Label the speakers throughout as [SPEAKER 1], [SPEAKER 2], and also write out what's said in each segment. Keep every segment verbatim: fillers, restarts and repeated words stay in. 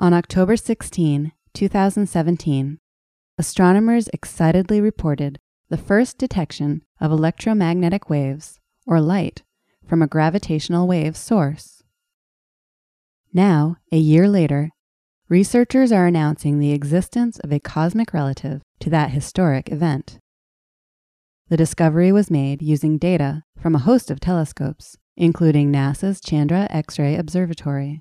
[SPEAKER 1] On October sixteenth, two thousand seventeen, astronomers excitedly reported the first detection of electromagnetic waves, or light, from a gravitational wave source. Now, a year later, researchers are announcing the existence of a cosmic relative to that historic event. The discovery was made using data from a host of telescopes, including NASA's Chandra X-ray Observatory.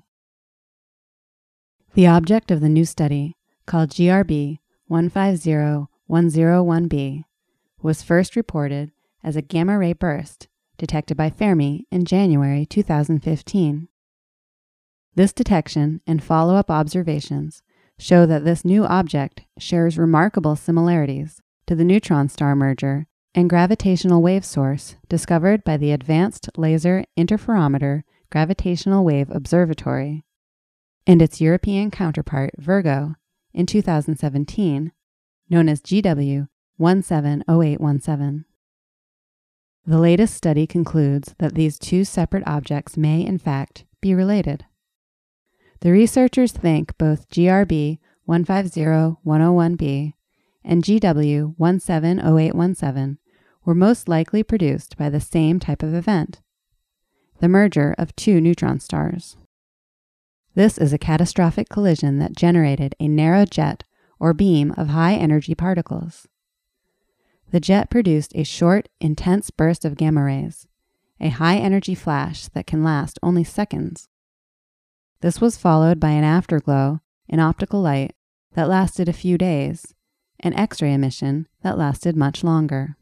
[SPEAKER 1] The object of the new study, called G R B one five zero one zero one b, was first reported as a gamma-ray burst detected by Fermi in January two thousand fifteen. This detection and follow-up observations show that this new object shares remarkable similarities to the neutron star merger and gravitational wave source discovered by the Advanced Laser Interferometer Gravitational Wave Observatory and its European counterpart Virgo in two thousand seventeen, known as G W one seven zero eight one seven. The latest study concludes that these two separate objects may, in fact, be related. The researchers think both G R B one five zero one zero one b and G W one seven zero eight one seven were most likely produced by the same type of event, the merger of two neutron stars. This is a catastrophic collision that generated a narrow jet or beam of high-energy particles. The jet produced a short, intense burst of gamma rays, a high-energy flash that can last only seconds. This was followed by an afterglow in optical light that lasted a few days, and X-ray emission that lasted much longer.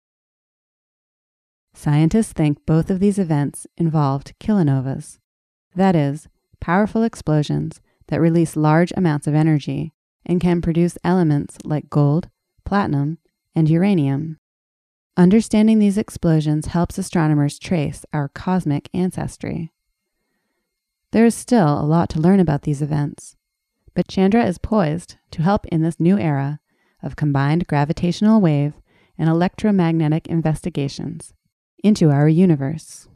[SPEAKER 1] Scientists think both of these events involved kilonovas, that is, powerful explosions that release large amounts of energy and can produce elements like gold, platinum, and uranium. Understanding these explosions helps astronomers trace our cosmic ancestry. There is still a lot to learn about these events, but Chandra is poised to help in this new era of combined gravitational wave and electromagnetic investigations into our universe.